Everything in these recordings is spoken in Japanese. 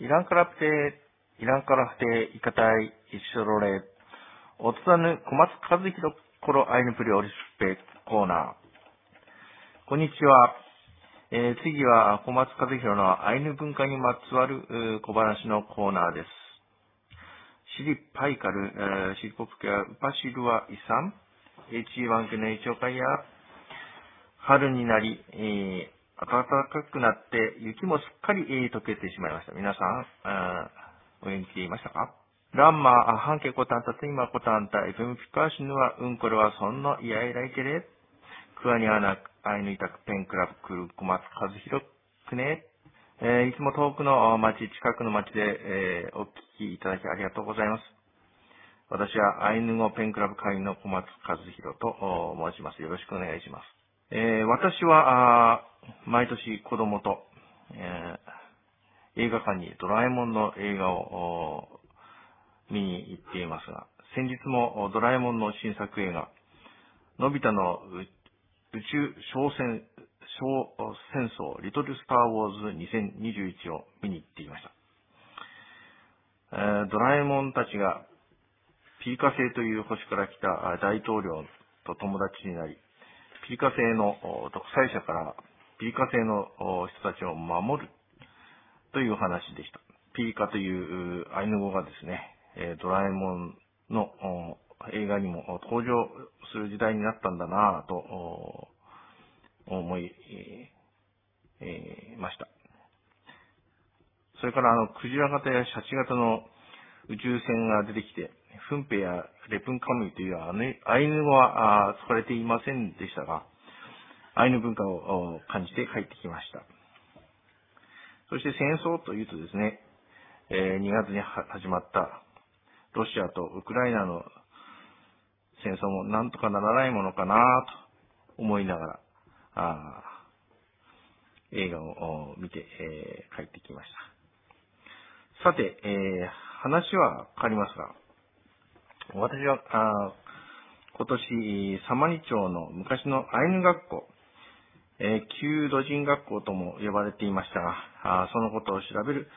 이랑카라프테 이카타이 이쇼로레 오츠다누 고마츠 카즈히로コロアイヌプリオリスペコーナー。こんにちは。次は小松和弘のアイヌ文化にまつわる小話のコーナーです。シリパイカル、シリポプケアウパシルワイサン、H1 家の一応会や、春になり、暖かくなって雪もすっかり溶けてしまいました。皆さん、お元気でいましたか？람마 한께 고탄타 띵마 고탄타 FM 피카시누와 은코르와 선노 이아이라이케레 그아니 하나 아이누이타크 팬클럽 고마츠 카즈히로クね。いつも遠くの町、近くの町で、お聞きいただきありがとうございます。私はアイヌ語ペンクラブ会員の小松和弘と申します。よろしくお願いします。私は毎年子供と、映画館にドラえもんの映画を見に行っていますが、先日もドラえもんの新作映画、のび太の宇宙戦争リトルスターウォーズ2021を見に行っていました。ドラえもんたちがピリカ星という星から来た大統領と友達になり、ピリカ星の独裁者からピリカ星の人たちを守るという話でした。ピリカというアイヌ語がですね、ドラえもんの映画にも登場する時代になったんだなぁと思いました。それからクジラ型やシャチ型の宇宙船が出てきて、フンペやレプンカムイというアイヌ語は使われていませんでしたが、アイヌ文化を感じて帰ってきました。そして戦争というとですね、2月に始まったロシアとウクライナの戦争もなんとかならないものかなと思いながら、映画を見て、帰ってきました。さて、話は変わりますが、私は今年、サマニ町の昔のアイヌ学校、旧土人学校とも呼ばれていましたが、そのことを調べる、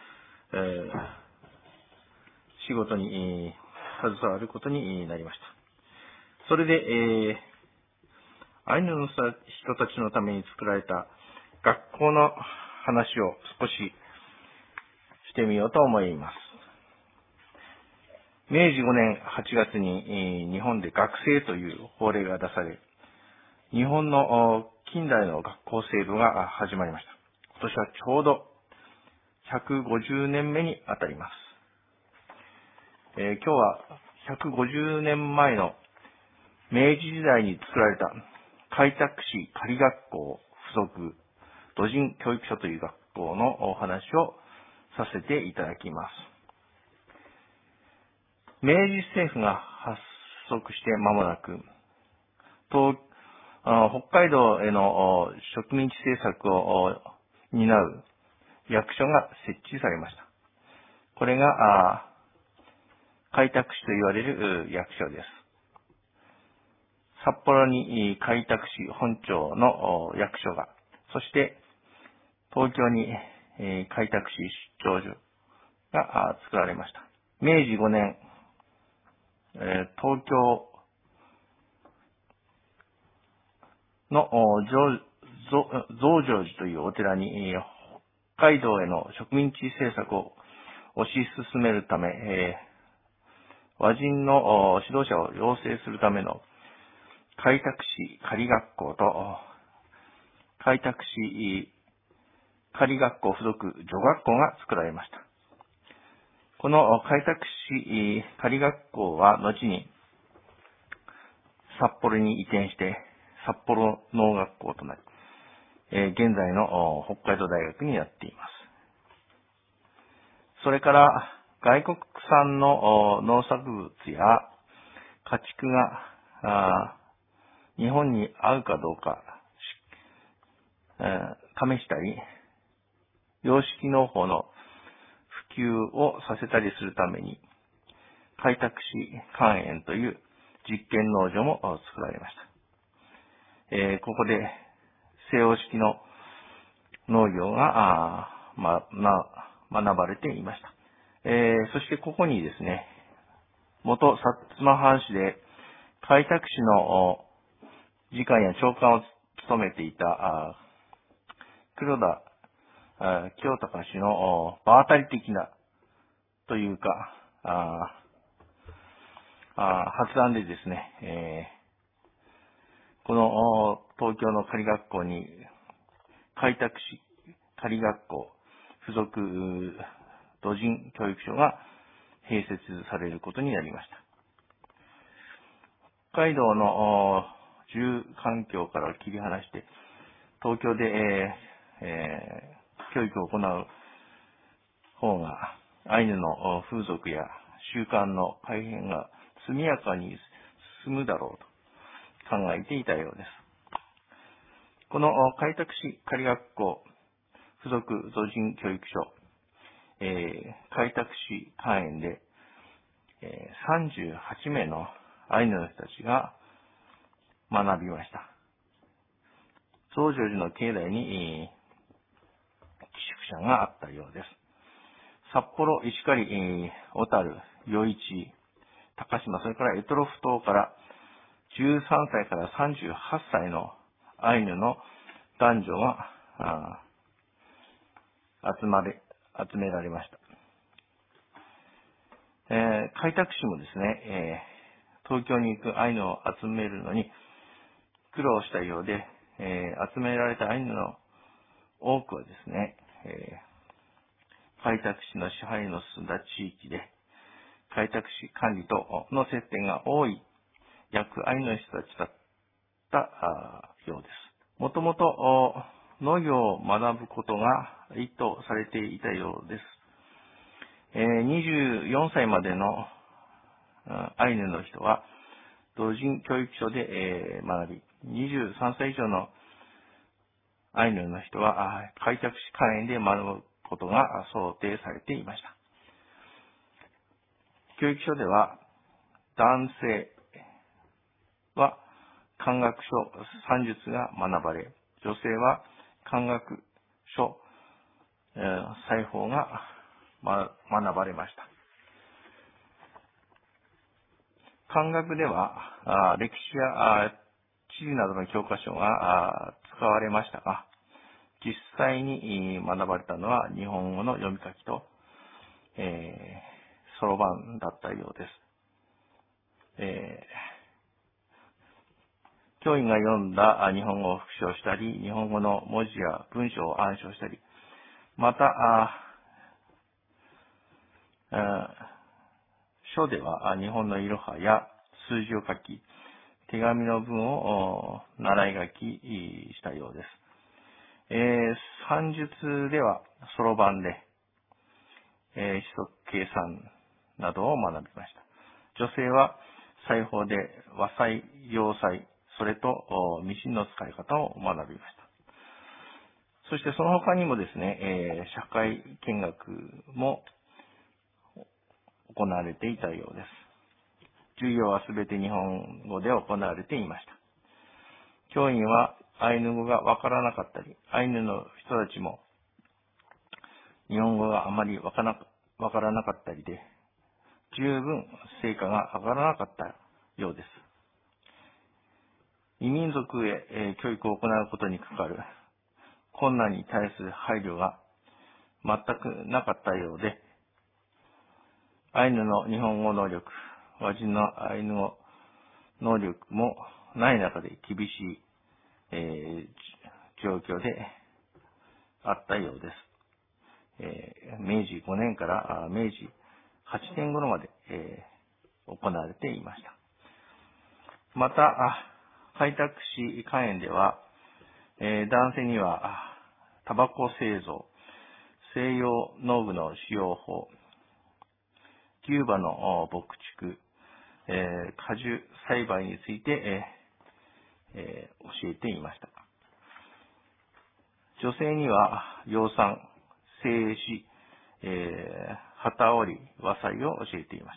仕事に携わることになりました。それで、アイヌの人たちのために作られた学校の話を少ししてみようと思います。明治5年8月に日本で学制という法令が出され、日本の近代の学校制度が始まりました。今年はちょうど150年目にあたります。今日は150年前の明治時代に作られた開拓使仮学校附属土人教育所という学校のお話をさせていただきます。明治政府が発足して間もなく、北海道への植民地政策を担う役所が設置されました。これが開拓使と言われる役所です。札幌に開拓使本庁の役所が、そして東京に開拓使出張所が作られました。明治5年、東京の増上寺というお寺に北海道への植民地政策を推し進めるため、和人の指導者を養成するための開拓使仮学校と開拓使仮学校附属女学校が作られました。この開拓使仮学校は後に札幌に移転して札幌農学校となり、現在の北海道大学になっています。それから外国産の農作物や家畜が日本に合うかどうか試したり、洋式農法の普及をさせたりするために開拓使官園という実験農場も作られました。ここで西洋式の農業が学ばれていました。そしてここにですね、元薩摩藩士で開拓使の次官や長官を務めていた黒田清隆氏の場当たり的なというか発案でですね、この東京の仮学校に開拓使仮学校附属土人教育所が併設されることになりました。北海道の住環境から切り離して、東京で、教育を行う方が、アイヌの風俗や習慣の改変が速やかに進むだろうと考えていたようです。この開拓使仮学校附属土人教育所、開拓使会員で、38名のアイヌの人たちが学びました。増上寺の境内に寄宿舎があったようです。札幌、石狩、小樽、余市、高島、それから択捉島から13歳から38歳のアイヌの男女が集められました。開拓使もですね、東京に行くアイヌを集めるのに苦労したようで、集められたアイヌの多くはですね、開拓使の支配の進んだ地域で、開拓使管理との接点が多い役アイヌの人たちだったようです。もともと農業を学ぶことが意図されていたようです。24歳までのアイヌの人は同人教育所で学び、23歳以上のアイヌの人は開拓使会員で学ぶことが想定されていました。教育所では男性は漢学書算術が学ばれ、女性は漢学書裁縫が学ばれました。漢学では歴史や地理などの教科書が使われましたが、実際に学ばれたのは日本語の読み書きとそろばんだったようです。教員が読んだ日本語を復唱したり、日本語の文字や文章を暗唱したり、また、書では日本のいろはや数字を書き、手紙の文を習い書きしたようです。算術ではそろばんで、指則計算などを学びました。女性は裁縫で和裁、洋裁、それとミシンの使い方を学びました。そしてその他にもですね、社会見学も行われていたようです。授業はすべて日本語で行われていました。教員はアイヌ語がわからなかったり、アイヌの人たちも日本語があまりわからなかったりで、十分成果が上がらなかったようです。異民族へ教育を行うことにかかる困難に対する配慮が全くなかったようで、アイヌの日本語能力、和人のアイヌ語能力もない中で厳しい、状況であったようです。明治5年から明治8年頃まで、行われていました。また、開拓使会員では、男性にはタバコ製造、西洋農具の使用法、牛馬の牧畜、果樹栽培について、教えていました。女性には養蚕、製糸、機織り、和裁を教えていました。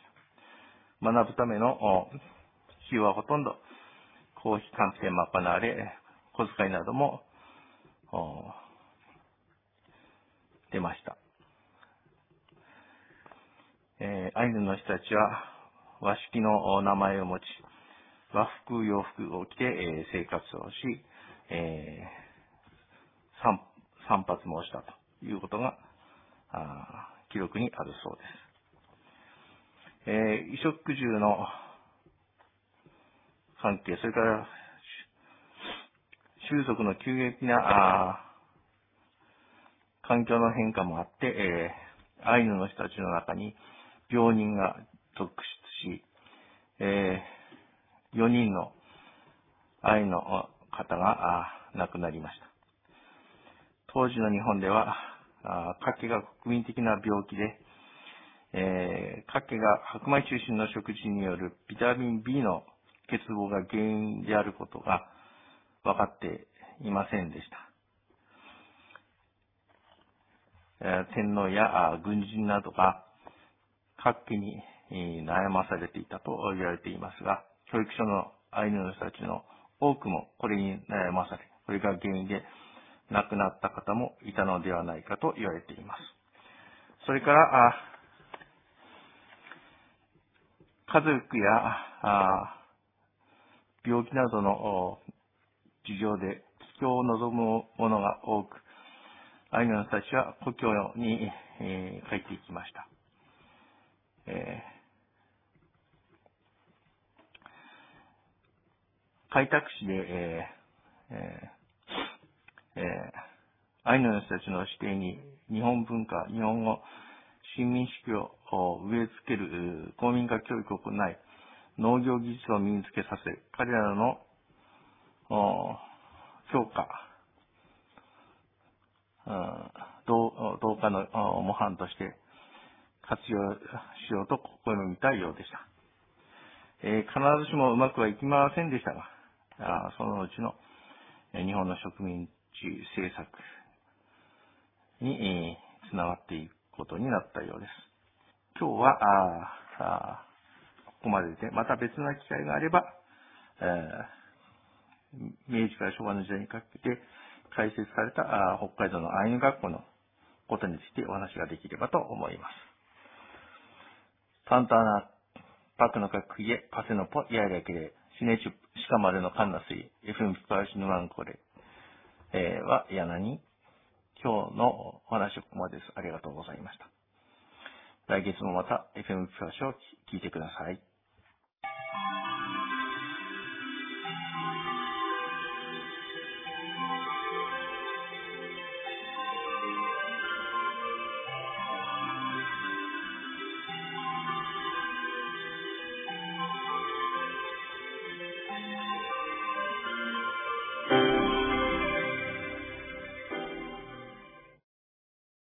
学ぶための費用はほとんど公費関係で賄われ、小遣いなども出ました。 アイヌの人たちは和式の名前を持ち、和服、洋服を着て、生活をし、散髪もしたということが記録にあるそうです。衣食住の関係、それから種族の急激な環境の変化もあって、アイヌの人たちの中に病人が続出し、4人のアイヌの方が亡くなりました。当時の日本では、カケが国民的な病気で、カケが白米中心の食事によるビタミン B の欠乏が原因であることが分かっていませんでした。天皇や軍人などがカケに悩まされていたと言われていますが、教育所のアイヌの人たちの多くもこれに悩まされ、これが原因で亡くなった方もいたのではないかと言われています。それから、家族や病気などの事情で帰郷を望む者が多く、アイヌの人たちは故郷に帰っていきました。開拓使で、アイヌの人たちの指定に日本文化、日本語、新民主を植え付ける公民化教育を行い、農業技術を身につけさせ、彼らの評価、同化の模範として活用しようと試みたようでした。必ずしもうまくはいきませんでしたが、そのうちの日本の植民地政策につながっていくことになったようです。今日はここまでで、また別な機会があれば、明治から昭和の時代にかけて開設された北海道のアイヌ学校のことについてお話ができればと思います。タンターナパクのかくえパセノポヤイラケレシネチュシカマルのカンナスイ FM ピパーシヌワンコレはやなに今日のお話はここまでです。ありがとうございました。来月もまた FM ピパーシを聞いてください。